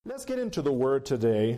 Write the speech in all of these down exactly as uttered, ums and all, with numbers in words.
Let's get into the Word today.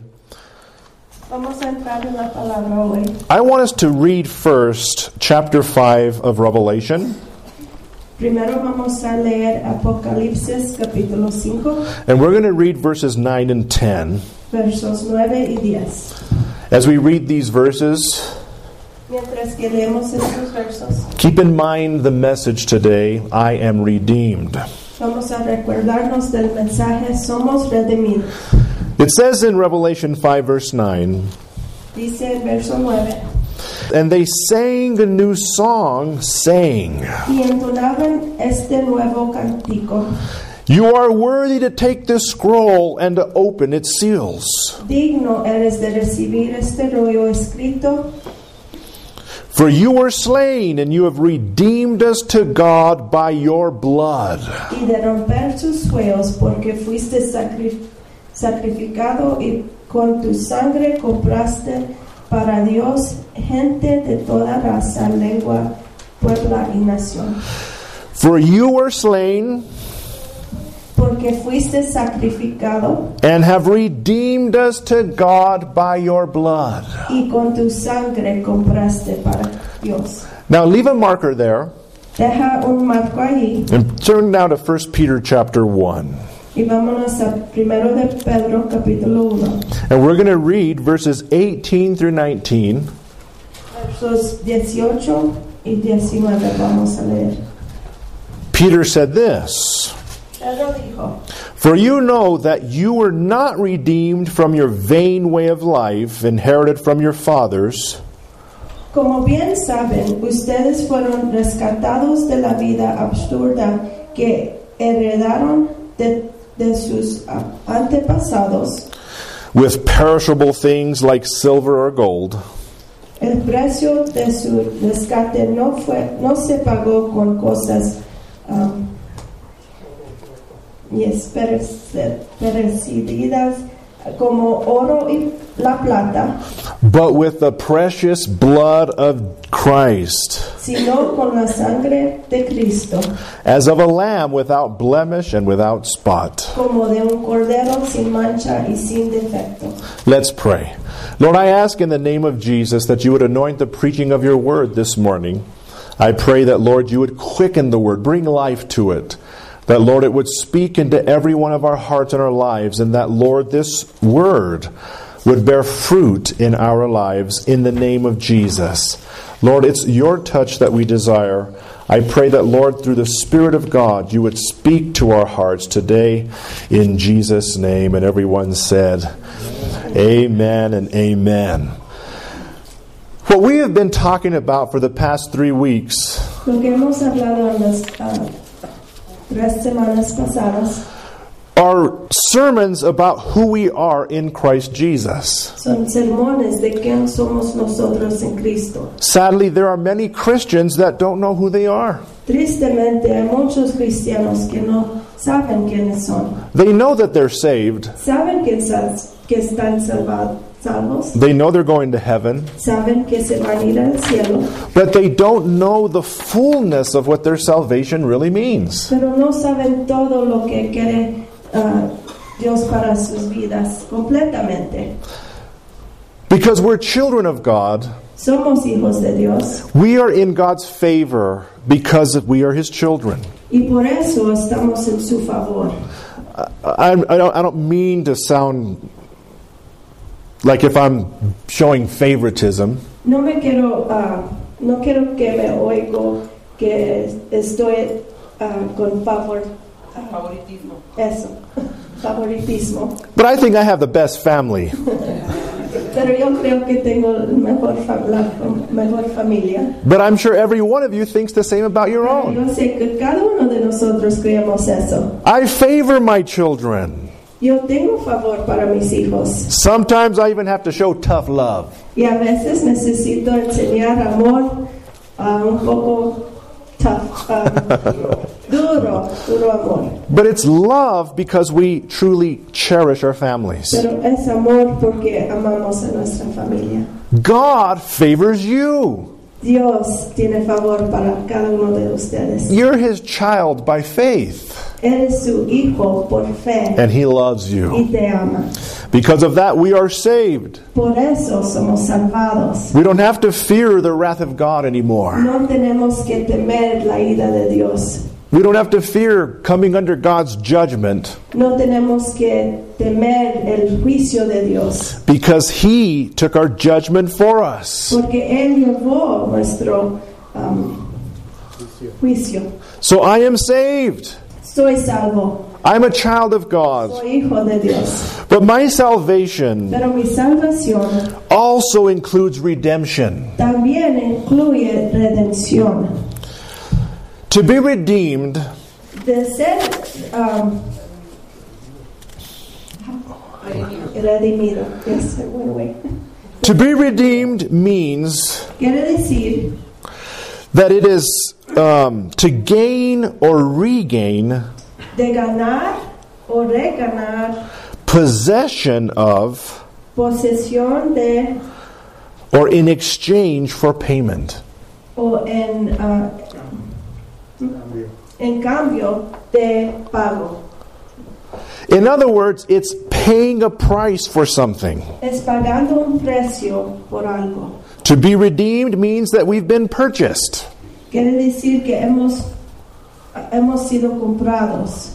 Vamos a entrar en la palabra hoy. I want us to read first chapter five of Revelation. Primero vamos a leer Apocalipsis capítulo cinco, And we're going to read verses nine and ten. versos nueve y diez. As we read these verses, Mientras que leemos estos versos, keep in mind the message today, I am redeemed. vamos a recordarnos del mensaje Somos redimidos. It says in Revelation five verse nine, Dice en verso nueve, And they sang a new song, saying, y entonaban este nuevo cántico. You are worthy to take this scroll and to open its seals. Digno eres de recibir este rollo escrito, For you were slain, and you have redeemed us to God by your blood. y de romper sus huellos, porque fuiste sacri- sacrificado y con tu sangre compraste para Dios gente de toda raza, lengua, pueblo y nación. For you were slain, Porque fuiste sacrificado and have redeemed us to God by your blood. y con tu sangre compraste para Dios. Now leave a marker there, Deja un marco allí and turn now to First Peter chapter one. y vámonos a primero de Pedro capítulo uno, And we're going to read verses eighteen through nineteen. versos dieciocho y diecinueve vamos a leer. Peter said this, Pedro dijo, For you know that you were not redeemed from your vain way of life, inherited from your fathers, como bien saben, ustedes fueron rescatados de la vida absurda que heredaron de, de sus ah, antepasados. with perishable things like silver or gold, El precio de su rescate no fue, no se pagó con cosas um, yes, perece- perecidas como oro y la plata, but with the precious blood of Christ, sino con la sangre de Cristo, as of a lamb without blemish and without spot. como de un cordero sin mancha y sin defecto. Let's pray. Lord, I ask in the name of Jesus that you would anoint the preaching of your word this morning. I pray that, Lord, you would quicken the word, bring life to it. That, Lord, it would speak into every one of our hearts and our lives. And that, Lord, this word would bear fruit in our lives in the name of Jesus. Lord, it's your touch that we desire. I pray that, Lord, through the Spirit of God, you would speak to our hearts today in Jesus' name. And everyone said, Amen and amen. What we have been talking about for the past three weeks Lo que hemos hablado en las ah, tres semanas pasadas are sermons about who we are in Christ Jesus. son sermones de quién somos nosotros en Cristo. Sadly, there are many Christians that don't know who they are. Tristemente hay muchos cristianos que no saben quiénes son. They know that they're saved. Saben que, sa- que están salva- salvos. They know they're going to heaven. Saben que se van a ir al cielo. But they don't know the fullness of what their salvation really means. Pero no saben todo lo que quiere ah, Dios para sus vidas completamente. Because we're children of God, Somos hijos de Dios we are in God's favor because we are His children. y por eso estamos en su favor. I, I, don't, I don't mean to sound like if I'm showing favoritism. No me quiero, ah, no quiero que me oigo que estoy ah, con favor, ah, Favoritismo. eso, favoritismo. But I think I have the best family. Pero yo creo que tengo el mejor fa- la fam- mejor familia. But I'm sure every one of you thinks the same about your own. Yo sé que cada uno de nosotros creemos eso. I favor my children. Yo tengo favor para mis hijos Sometimes I even have to show tough love. y a veces necesito enseñar amor ah, un poco tough, ah, duro, duro amor. But it's love because we truly cherish our families. Pero es amor porque amamos a nuestra familia. God favors you. Dios tiene favor para cada uno de ustedes. You're His child by faith. Eres su hijo por fe and He loves y you. te ama. Because of that, we are saved. Por eso somos salvados. We don't have to fear the wrath of God anymore. No tenemos que temer la ira de Dios. We don't have to fear coming under God's judgment No tenemos que temer el juicio de Dios. because He took our judgment for us. Porque Él llevó nuestro um, juicio. So I am saved. Soy salvo. I'm a child of God. Soy hijo de Dios. But my salvation Pero mi salvación also includes redemption. también incluye redención. To be redeemed De ser um, redimido. Yes, I went away. To be redeemed means Quiere decir that it is um, to gain or regain de ganar o reganar possession of posesión de or in exchange for payment. o en uh, en cambio de pago. In other words, it's paying a price for something. Es pagando un precio por algo. To be redeemed means that we've been purchased. Quiere decir que hemos hemos sido comprados.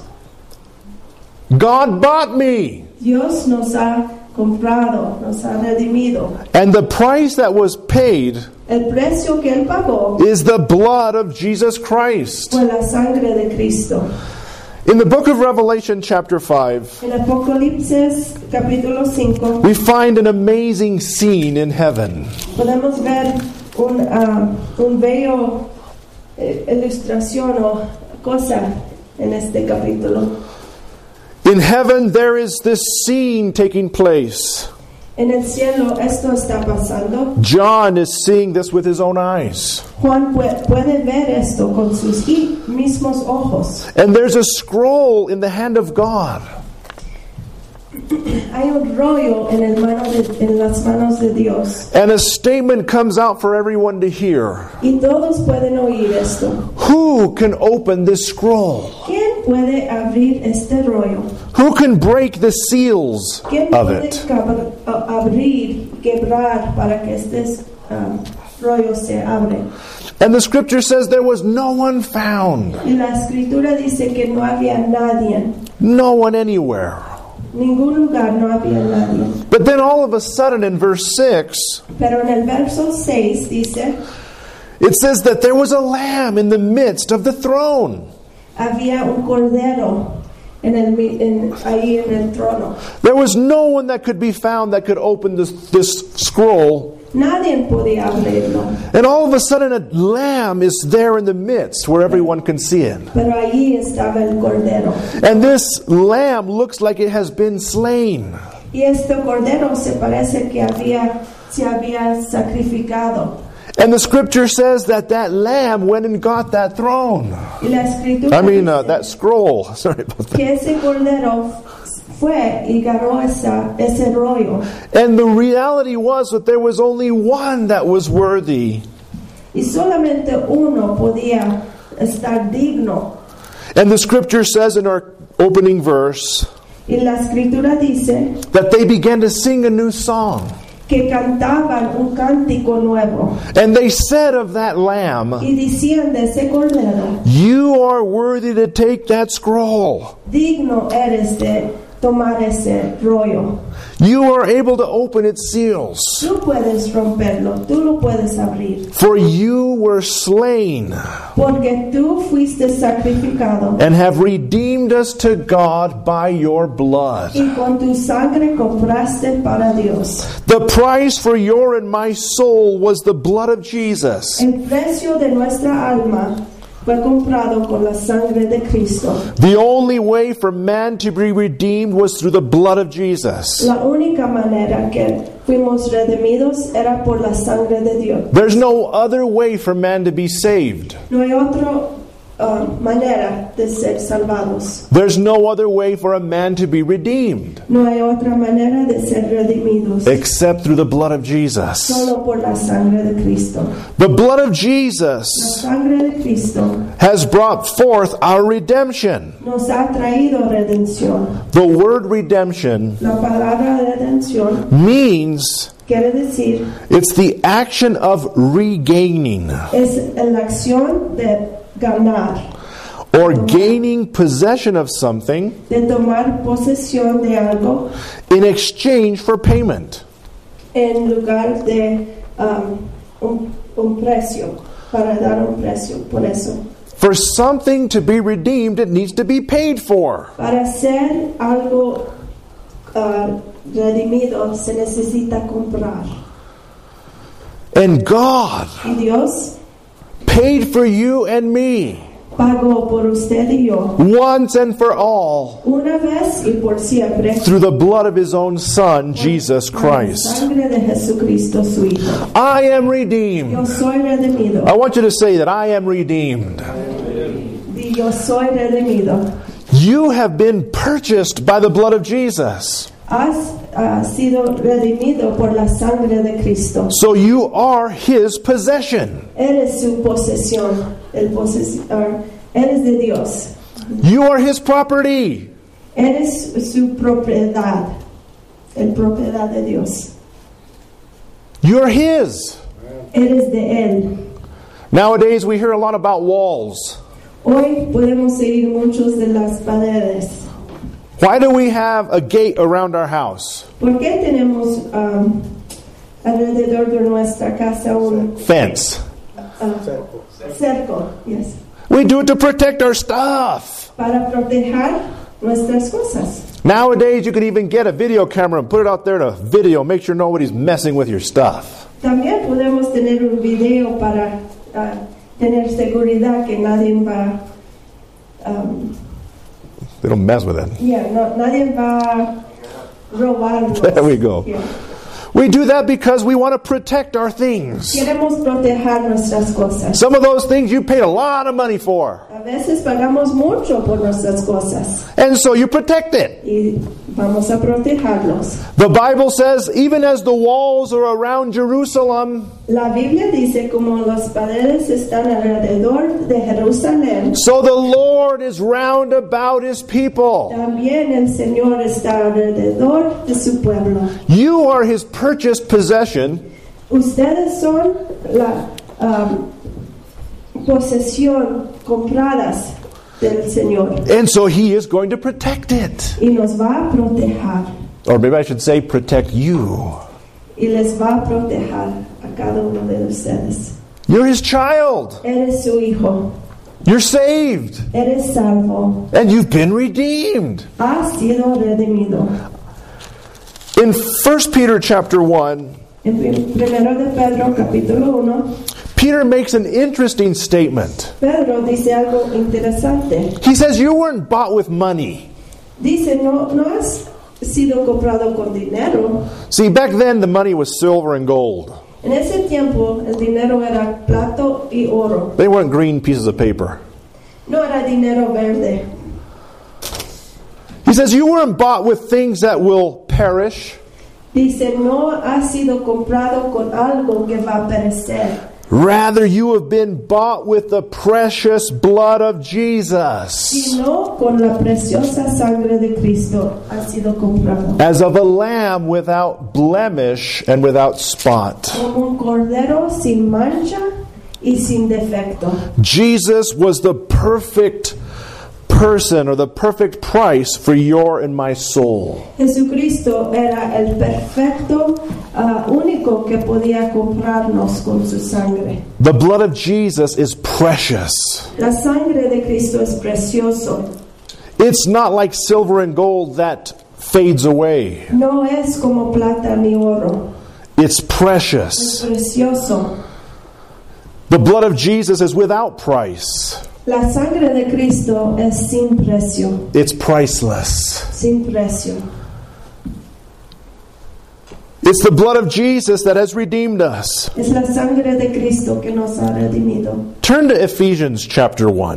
God bought me. Dios nos ha comprado, nos ha redimido. And the price that was paid El precio que él pagó is the blood of Jesus Christ. fue la sangre de Cristo. In the book of Revelation chapter five, En Apocalipsis capítulo cinco we find an amazing scene in heaven. podemos ver un, ah, un bello eh, ilustración o cosa en este capítulo. In heaven, there is this scene taking place. En el cielo esto está pasando. John is seeing this with his own eyes. Juan puede, puede ver esto con sus i- mismos ojos. And there's a scroll in the hand of God. Hay un rollo en, el mano de, en las manos de Dios. And a statement comes out for everyone to hear. Y todos pueden oír esto. Who can open this scroll? ¿Quién puede abrir este rollo? Who can break the seals ¿Quién of puede it? cabr- a- abrir, quebrar para que este um, rollo se abre? And the scripture says there was no one found. Y la escritura dice que no había nadie, No one anywhere. ningún lugar no había nadie. But then all of a sudden in verse six, Pero en el verso seis dice, it says that there was a lamb in the midst of the throne. había un cordero en el, mi- en, ahí en el trono. There was no one that could be found that could open this, this scroll. Nadie podía abrirlo. And all of a sudden a lamb is there in the midst where everyone can see it. Pero allí estaba el cordero. And this lamb looks like it has been slain. Y este cordero se parece que había, se había sacrificado. And the scripture says that that lamb went and got that throne. Y la escritura I mean, uh, dice that scroll. Sorry about that. que ese cordero fue y ganó esa, ese rollo. And the reality was that there was only one that was worthy. Y solamente uno podía estar digno. And the scripture says in our opening verse Y la escritura dice that they began to sing a new song. que cantaban un cántico nuevo. And they said of that lamb, Y decían de ese cordero, "You are worthy to take that scroll. digno eres de tomar ese rollo. You are able to open its seals. Tú puedes romperlo, tú lo puedes abrir. For you were slain Porque tú fuiste sacrificado. and have redeemed us to God by your blood." Y con tu sangre compraste para Dios. The price for your and my soul was the blood of Jesus. El precio de nuestra alma fue comprado con la sangre de Cristo. The only way for man to be redeemed was through the blood of Jesus. La única manera que fuimos redimidos era por la sangre de Dios. There's no other way for man to be saved. No hay otra uh, manera de ser salvados. There's no other way for a man to be redeemed No hay otra manera de ser redimidos. except through the blood of Jesus. Solo por la sangre de Cristo. The blood of La Jesus sangre de Cristo has brought forth our redemption. nos ha traído redención. The word redemption La palabra redención means quiere decir, it's the action of regaining es la acción de ganar, or gaining possession of something de tomar posesión de algo in exchange for payment. en lugar de um, un, un precio, para dar un precio por eso. For something to be redeemed, it needs to be paid for. Para ser algo uh, redimido se necesita comprar. And God Y Dios paid for you and me pagó por usted y yo once and for all una vez y por siempre through the blood of His own Son, Jesus por la Christ. sangre de Jesucristo su Hijo. I am Yo redeemed. soy redimido. I want you to say that I am redeemed. Y yo soy redimido. You have been purchased by the blood of Jesus. Has uh, sido redimido por la sangre de Cristo. So you are His possession. Eres su posesión. El posesidor. Eres de Dios. You are His property. Eres su propiedad. El propiedad de Dios. You're His. Eres de Él. Nowadays we hear a lot about walls. Hoy podemos seguir muchos de las paredes. Why do we have a gate around our house? ¿Por qué tenemos um, alrededor de nuestra casa un Fence. uh, cerco? Yes. We do it to protect our stuff. Para proteger nuestras cosas. Nowadays you can even get a video camera and put it out there to video, make sure nobody's messing with your stuff. También podemos tener un video para uh, tener seguridad que nadie va um, They don't mess with it. yeah, no, nadie va a robarnos. There we go. Yeah. We do that because we want to protect our things. Queremos proteger nuestras cosas. Some of those things you paid a lot of money for. A veces pagamos mucho por nuestras cosas And so you protect it. y vamos a protegerlos. The Bible says, even as the walls are around Jerusalem, La Biblia dice como las paredes están alrededor de Jerusalén, so the Lord is round about His people. también el Señor está alrededor de su pueblo. You are His purchased possession, Ustedes son la um, posesión compradas del Señor and so He is going to protect it. y nos va a proteger Or maybe I should say, protect you. y les va a proteger a cada uno de ustedes. You're His child. Eres su hijo, You're saved. eres salvo, And you've been redeemed. has sido redimido. In First Peter chapter one, En prim- primero de Pedro capítulo uno, Peter makes an interesting statement. Pedro dice algo interesante. He says, you weren't bought with money. Dice, no, no has sido comprado con dinero. See, back then the money was silver and gold. En ese tiempo el dinero era plato y oro. They weren't green pieces of paper. No era dinero verde. He says, you weren't bought with things that will perish. Dice, no ha sido comprado con algo que va a perecer. Rather, you have been bought with the precious blood of Jesus, Sino con la preciosa sangre de Cristo ha sido comprado. as of a lamb without blemish and without spot. Como un cordero sin mancha y sin defecto. Jesus was the perfect person or the perfect price for your and my soul. Jesucristo era el perfecto, uh, único que podía comprarnos con su sangre. The blood of Jesus is precious. La sangre de Cristo es precioso. It's not like silver and gold that fades away. No es como plata ni oro. It's Es precious. precioso. The blood of Jesus is without price. La sangre de Cristo es sin precio. It's priceless. Sin precio. It's the blood of Jesus that has redeemed us. Es la sangre de Cristo que nos ha redimido. Turn to Ephesians chapter one.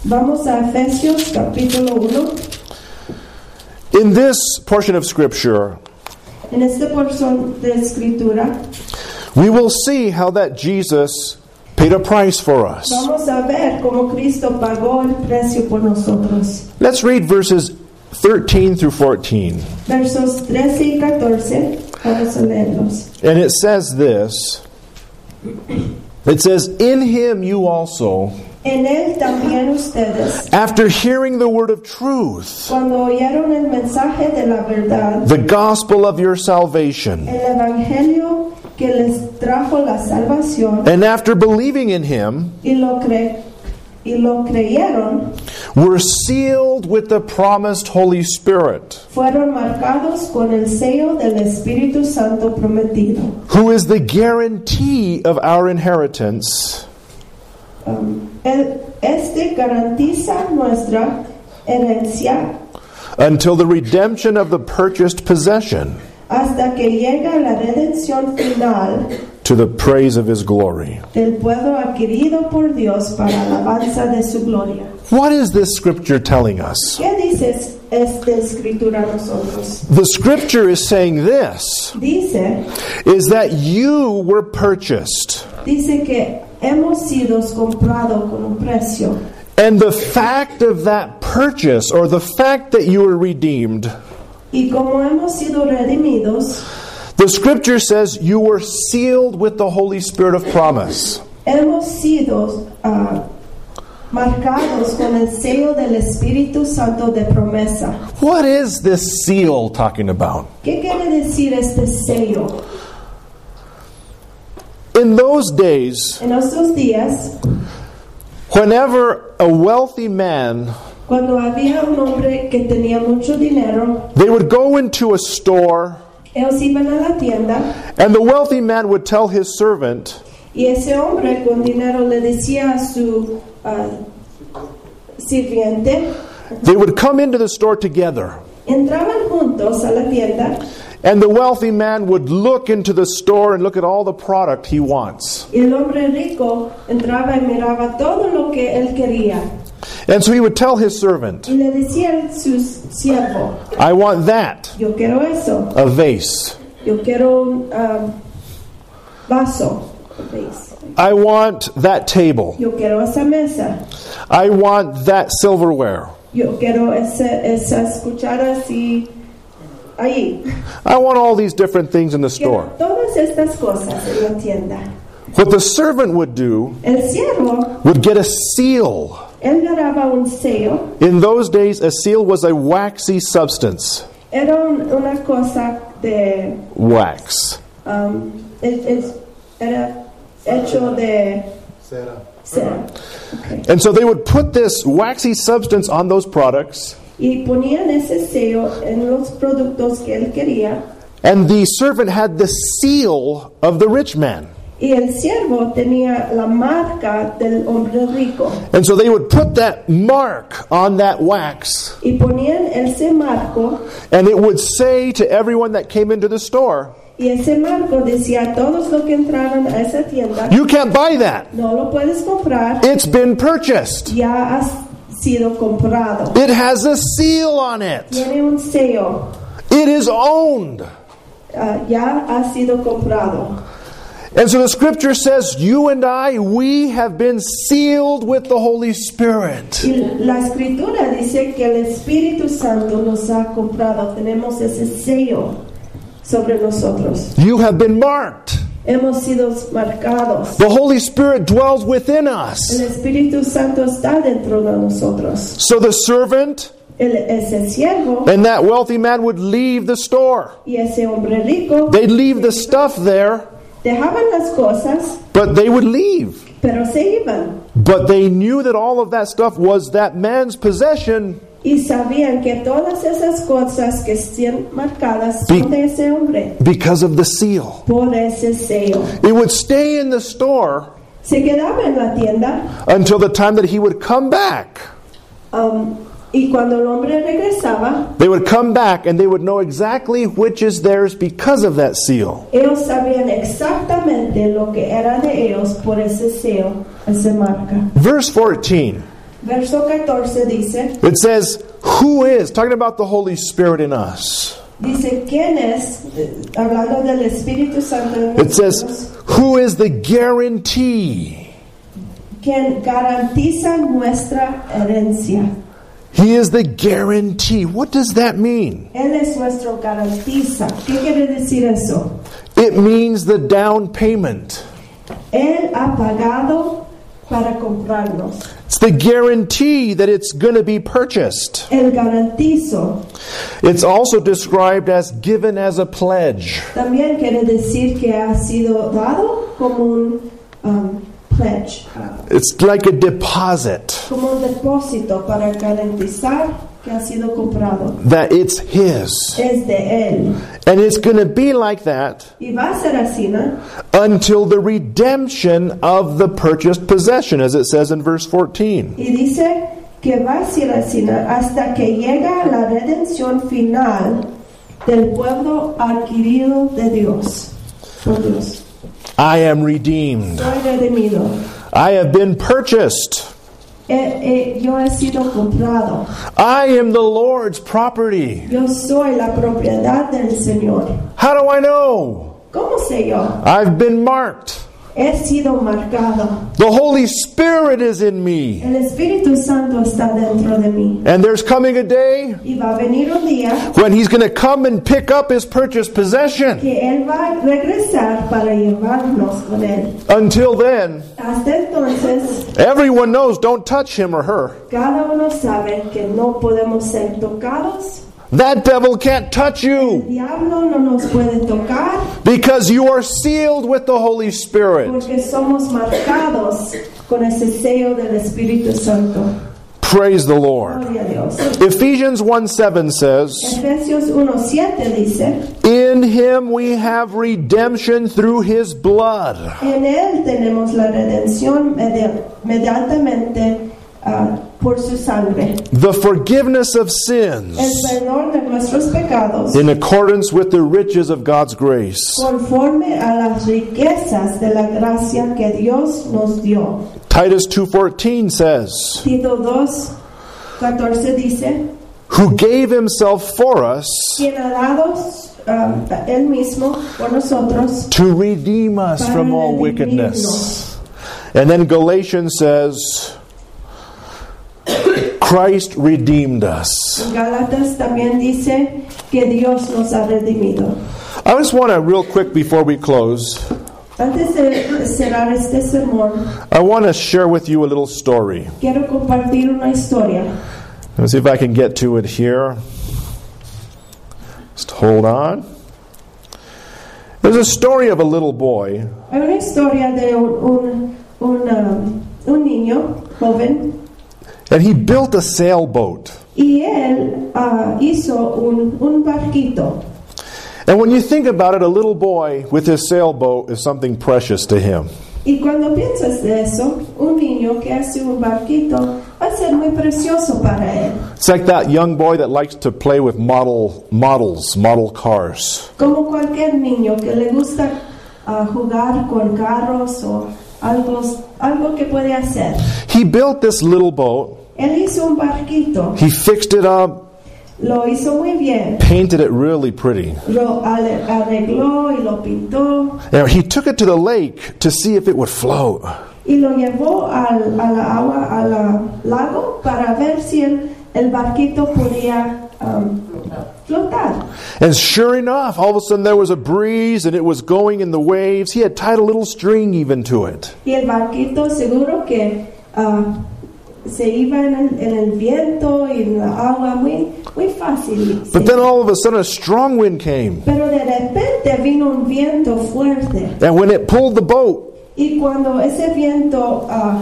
Vamos a Efesios capítulo uno. In this portion of Scripture, En esta porción de escritura we will see how that Jesus paid a price for us. vamos a ver cómo Cristo pagó el precio por nosotros. Let's read verses thirteen through fourteen. Versos trece y catorce, vamos a leerlos. And it says this. It says, "In him you also, En él también ustedes, after hearing the word of truth, cuando oyeron el mensaje de la verdad, the gospel of your salvation, el evangelio que les trajo la salvación, and after believing in him, y lo, cre y lo creyeron, were sealed with the promised Holy Spirit, fueron marcados con el sello del Espíritu Santo prometido, who is the guarantee of our inheritance, Um, el, este garantiza nuestra herencia until the redemption of the purchased possession, hasta que llega la redención final to the praise of his glory." del pueblo adquirido por Dios para alabanza de su gloria. What is this scripture telling us? ¿Qué dice esta escritura a nosotros? The scripture is saying this, Dice, is that you were purchased. dice que hemos sido comprados con un precio. And the fact of that purchase, or the fact that you were redeemed, Y como hemos sido redimidos, the scripture says you were sealed with the Holy Spirit of promise. hemos sido uh, marcados con el sello del Espíritu Santo de promesa. What is this seal talking about? ¿Qué quiere decir este sello? In those days, En estos días, whenever a wealthy man, cuando había un hombre que tenía mucho dinero, they would go into a store, ellos iban a la tienda and the wealthy man would tell his servant, y ese hombre con dinero le decía a su uh, sirviente, they would come into the store together. entraban juntos a la tienda And the wealthy man would look into the store and look at all the product he wants. y el hombre rico entraba y miraba todo lo que él quería. And so he would tell his servant, Y le decía a su siervo, I want that, yo quiero eso, a vase. yo quiero un um, vaso, ¿veis? I want that table. Yo quiero esa mesa, I want that silverware. yo quiero ese, esas cucharas y ahí. I want all these different things in the Quiero store. todas estas cosas en la tienda. What the servant would do El siervo, would get a seal. él ganaba un sello, In those days, a seal was a waxy substance. era un, una cosa de, Wax. um, es- es- era hecho de cera. Okay. And so they would put this waxy substance on those products, Y ponían ese sello en los productos que él quería, and the servant had the seal of the rich man. y el siervo tenía la marca del hombre rico. And so they would put that mark on that wax, Y ponían ese marco, and it would say to everyone that came into the store, y ese marco decía a todos los que entraron a esa tienda, you can't buy that. no lo puedes comprar, It's been purchased. ya has sido comprado. It has a seal on it. Tiene un sello, It is owned. ah, ya ha sido comprado. And so the scripture says, you and I, we have been sealed with the Holy Spirit. Y la escritura dice que el Espíritu Santo nos ha comprado. Tenemos ese sello sobre nosotros. You have been marked. Hemos sido marcados. The Holy Spirit dwells within El us. Espíritu Santo está dentro de nosotros. So the servant El, ese siervo and that wealthy man would leave the store. y ese hombre rico They'd leave the stuff there, dejaban las cosas, but they would leave. pero se iban. But they knew that all of that stuff was that man's possession Y sabían que todas esas cosas que están marcadas son de ese hombre because of the seal. por ese sello. It would stay in the store Se quedaba en la tienda until the time that he would come back. um, y cuando el hombre regresaba, They would come back and they would know exactly which is theirs because of that seal. ellos sabían exactamente lo que era de ellos por ese sello, esa marca. Verse fourteen. Verso catorce dice, It says, who is, talking about the Holy Spirit in us. dice, ¿quién es? Eh, Hablando del Espíritu Santo en It says, nosotros, who is the guarantee? quien garantiza nuestra herencia. He is the guarantee. What does that mean? Él es nuestro garantiza. ¿Qué quiere decir eso? It means the down payment. Él ha pagado para comprarnos. It's the guarantee that it's going to be purchased. El garantizo It's also described as given as a pledge. también quiere decir que ha sido dado como un um, pledge, uh, It's like a deposit, como un depósito para garantizar que ha sido comprado. that it's His. Es de Él. And it's going to be like that Y va a ser así, ¿no? until the redemption of the purchased possession, as it says in verse fourteen. Y dice que va a ser así, ¿no? Hasta que llega la redención final del pueblo adquirido de Dios. Por Dios. I am redeemed. Soy redimido. I have been purchased. Eh, eh, yo he sido comprado. I am the Lord's property. Yo soy la propiedad del Señor. How do I know? ¿Cómo sé yo? I've been marked. He sido marcado. The Holy Spirit is in me. El Espíritu Santo está dentro de mí. And there's coming a day Y va a venir un día when He's going to come and pick up His purchased possession. que Él va a regresar para llevarnos con Él. Until then, Hasta entonces, everyone knows don't touch him or her. cada uno sabe que no podemos ser tocados. That devil can't touch El you diablo no nos puede tocar because you are sealed with the Holy Spirit. porque somos marcados con ese sello del Espíritu Santo. Praise the Lord. Gloria a Dios. Ephesians one seven says, Efesios uno siete dice, in Him we have redemption through His blood. en Él tenemos la redención medi- medianamente ah, por su sangre. The forgiveness of El sins perdón de nuestros pecados in accordance with the riches of God's grace. conforme a las riquezas de la gracia que Dios nos dio. Titus two fourteen says, Tito dos catorce dice, who gave Himself for us quien ha dado um, Él mismo por nosotros to redeem us para from all redimirnos. wickedness. And then Galatians says, Christ redeemed us. Gálatas también dice que Dios nos ha redimido. I just want to, real quick before we close, Antes de cerrar este sermón, I want to share with you a little story. quiero compartir una historia. Let's see if I can get to it here. Just hold on. There's a story of a little boy. Hay una historia de un, un, un, um, un niño joven And he built a sailboat. y él ah, hizo un, un barquito. And when you think about it, a little boy with his sailboat is something precious to him. Y cuando piensas de eso, un niño que hace un barquito va a ser muy precioso para él. It's like that young boy that likes to play with model models, model cars. Como cualquier niño que le gusta ah, jugar con carros o algo, algo que puede hacer. He built this little boat. Él hizo un barquito, He fixed it up, lo hizo muy bien, painted it really pretty. lo ale- arregló y lo pintó And he took it to the lake to see if it would float. y lo llevó al, a la agua, al lago para ver si el, el barquito podía um, flotar. And sure enough, all of a sudden there was a breeze and it was going in the waves. He had tied a little string even to it. Y el barquito seguro que ah, se iba en el, en el viento y en la agua muy, muy fácil. But Sí. then all of a sudden a strong wind came. Pero de repente vino un viento fuerte. And when it pulled the boat, Y cuando ese viento ah,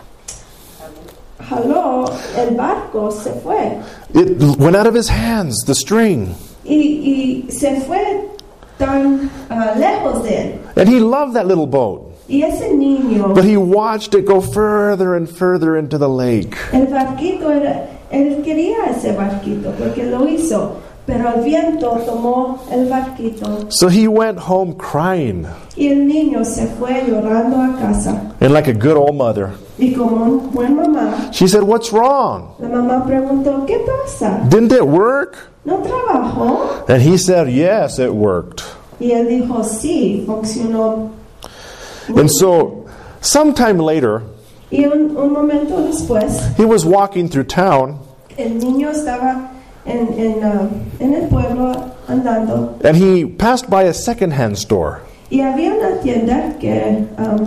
jaló, el barco se fue. it went out of his hands, the string. Y, y se fue tan ah, lejos de él. And he loved that little boat. Y ese niño, But he watched it go further and further into the lake. el barquito era, él quería ese barquito porque lo hizo. Pero el viento tomó el barquito So he went home crying. y el niño se fue llorando a casa. And like a good old mother, Y como un buen mamá, she said, "What's wrong? la mamá preguntó, ¿qué pasa? Didn't it work?" ¿No trabajó? And he said, "Yes, it worked." Y él dijo, sí, funcionó. And so, sometime later, Y un, un momento después, he was walking through town, el niño estaba en, en, uh, en el pueblo andando and he passed by a secondhand store. y había una tienda que um,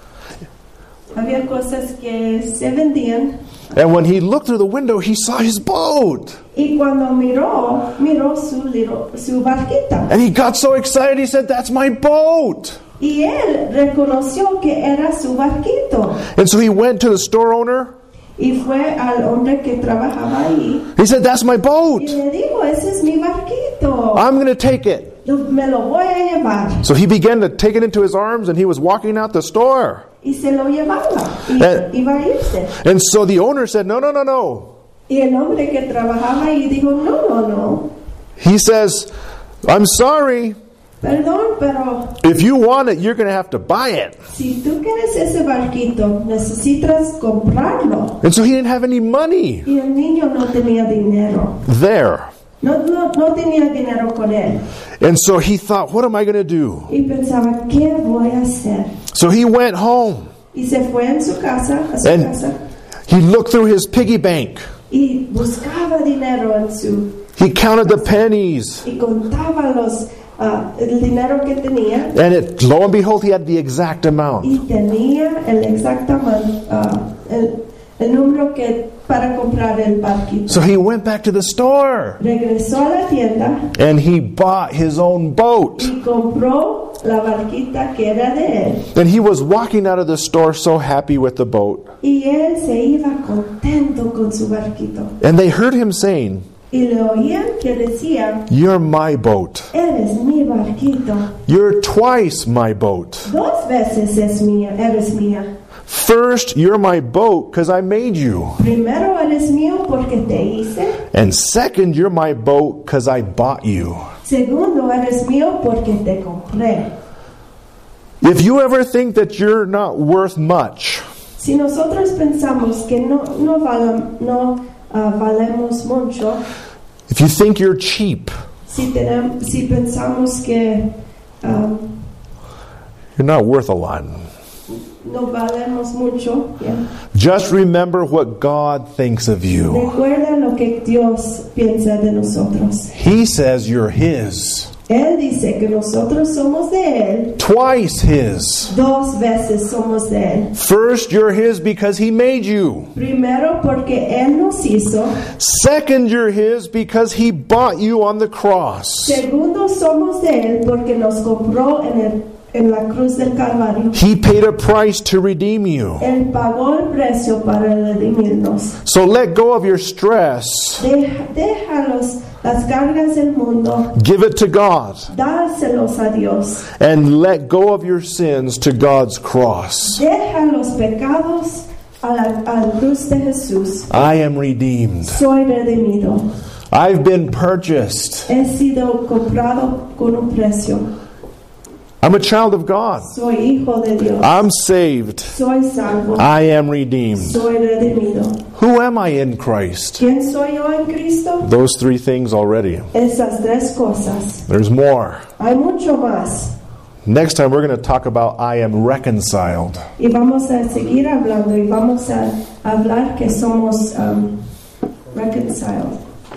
había cosas que se vendían. And when he looked through the window, he saw his boat. Y cuando miró, miró su, little, su barquita. And he got so excited, he said, "That's my boat." Y él reconoció que era su barquito. And so he went to the store owner. Y fue al hombre que trabajaba ahí. He said, "That's my boat. Y le dijo, ese es mi barquito. I'm going to take it." Yo me lo voy a llevar. So he began to take it into his arms, and he was walking out the store. Y se lo llevaba. Y Eh. iba a irse. And so the owner said, "No, no, no, no." Y el hombre que trabajaba ahí dijo, no, no, no. He says, "I'm sorry. Perdón, pero If you want it, you're going to have to buy it." si tú quieres ese barquito, necesitas comprarlo. And so he didn't have any money Y el niño no tenía dinero. there. No, no, no tenía dinero con él. And so he thought, "What am I going to do?" Y pensaba, ¿qué voy a hacer? So he went home. Y se fue en su casa, a su And casa, he looked through his piggy bank. y buscaba dinero en su... He counted the pennies. Y contaba los, uh, el dinero que tenía. And it, lo and behold, he had the exact amount. Y tenía el exacto uh, el, el número que para comprar el barquito. So he went back to the store. Regresó a la tienda And he bought his own boat. y compró la barquita que era de él. And he was walking out of the store so happy with the boat. Y él se iba contento con su barquito. And they heard him saying, Y le oían que decían, "You're my boat. eres mi barquito. You're twice my boat. Dos veces es mía, eres mía. First, you're my boat because I made you. Primero eres mío porque te hice. And second, you're my boat because I bought you." Segundo eres mío porque te compré. If you ever think that you're not worth much, Si nosotros pensamos que no, no, valem- no uh, valemos mucho, if you think you're cheap, si, tenem- si pensamos que um, you're not worth a lot. no valemos mucho, yeah. Just remember what God thinks of you. Recuerda lo que Dios piensa de nosotros. He says you're His. Él dice que nosotros somos de Él. Twice His. Dos veces somos de Él. First, you're His because He made you. Primero porque Él nos hizo. Second, you're His because He bought you on the cross. Segundo somos de Él porque nos compró en, el, en la cruz del Calvario. He paid a price to redeem you. Él pagó el precio para redimirnos. So let go of your stress. Deja, déjalos las cargas del mundo. Give it to God. Dárselos a Dios. And let go of your sins to God's cross. Deja los pecados a la, a la cruz de Jesús. I am redeemed. Soy redimido. I've been purchased. He sido comprado con un precio. I'm a child of God. Soy hijo de Dios. I'm saved. Soy salvo. I am redeemed. Soy redimido. Who am I in Christ? ¿Quién soy yo en Cristo? Those three things already. Esas tres cosas. There's more. Hay mucho más. Next time we're going to talk about I am reconciled. Y vamos a seguir hablando y vamos a hablar que somos um, reconciled.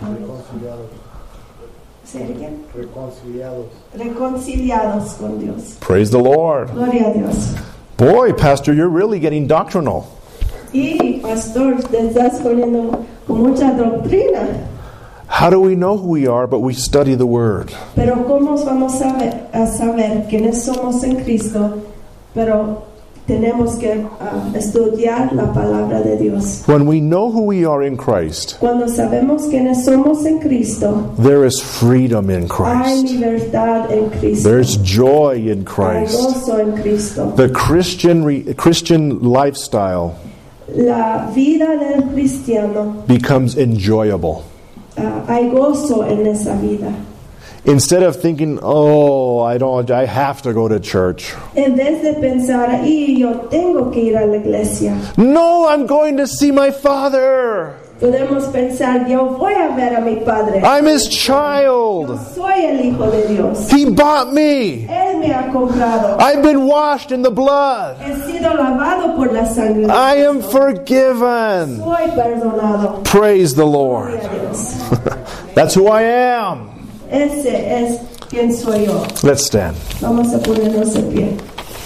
Say it again. Reconciliados. Reconciliados con Dios. Praise the Lord. Gloria a Dios. Boy, Pastor, you're really getting doctrinal. Y pastor, te estás poniendo con mucha doctrina. How do we know who we are but we study the Word? Pero ¿cómo vamos a, ver, a saber quiénes somos en Cristo? Pero tenemos que uh, estudiar la palabra de Dios. When we know who we are in Christ, Cuando sabemos quiénes somos en Cristo, there is freedom in hay Christ. libertad en Cristo. There's joy in Hay Christ. gozo en Cristo. The Christian re- Christian lifestyle La vida del cristiano, becomes enjoyable. uh, hay gozo en esa vida. Instead of thinking, oh, I don't, I have to go to church. En vez de pensar, y yo tengo que ir a la iglesia. No, I'm going to see my Father. Podemos pensar, yo voy a ver a mi Padre. I'm His Yo child. soy el Hijo de Dios. He bought me. Él me ha comprado. I've been washed in the blood. He sido lavado por la sangre de I am Cristo. forgiven. Soy perdonado. Praise the Lord. Gloria a Dios. That's who I am. Ese es quien soy yo. Let's stand. Vamos a ponernos de pie.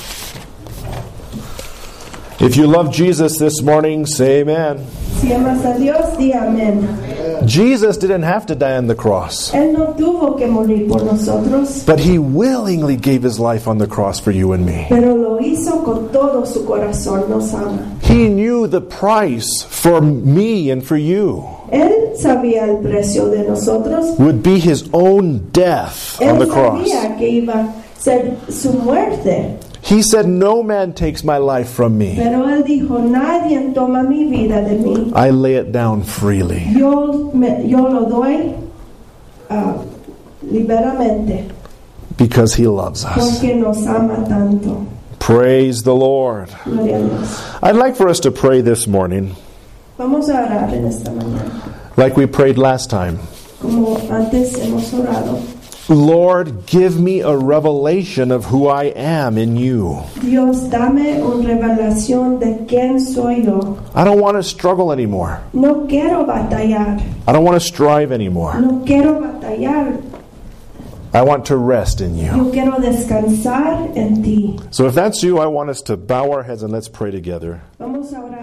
If you love Jesus this morning, say amen. Si amas a Dios, di amén. Jesus didn't have to die on the cross, Él no tuvo que morir por nosotros, but He willingly gave His life on the cross for you and me. pero lo hizo con todo su corazón. Nos ama. He knew the price for me and for you Él sabía el precio de nosotros. would be His own death on Él the cross. sabía que iba a ser su muerte. He said, no man takes my life from me. Pero Él dijo, nadie toma mi vida de mí. I lay it down freely Yo, me, yo lo doy uh, liberamente because He loves us. porque nos ama tanto. Praise the Lord. Gloria a Dios. I'd like for us to pray this morning Vamos a orar en esta mañana. like we prayed last time. Como antes hemos orado. Lord, give me a revelation of who I am in you. Dios, dame una revelación de quién soy yo. I don't want to struggle anymore. No quiero batallar. I don't want to strive anymore. No quiero batallar. I want to rest in you. Yo quiero descansar en ti. So if that's you, I want us to bow our heads and let's pray together. Vamos a orar.